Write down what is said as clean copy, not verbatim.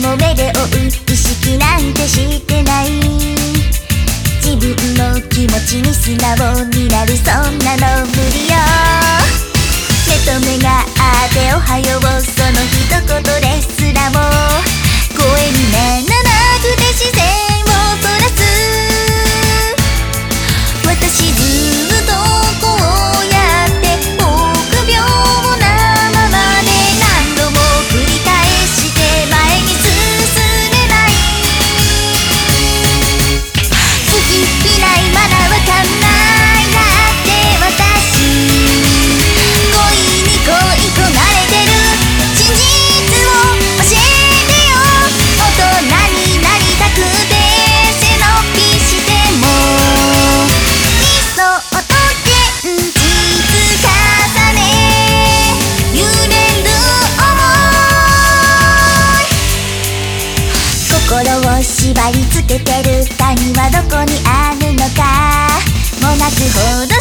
も目で追う意識なんてしてない。自分の気持ちに素直になる、そんなの無理よ。目と目が合っておはよう、その一言ですらも声にならなくて自然をそらす。私ずっとこうやって臆病なままで何度も繰り返して前に進めない。好き嫌いまだわかんないなって私、恋に恋こなれてる真実を教えてよ。大人になりたくて背伸びしても理想と現実重ね揺れる想い。心を縛り付けてる谷はどこにあるのかもがくほど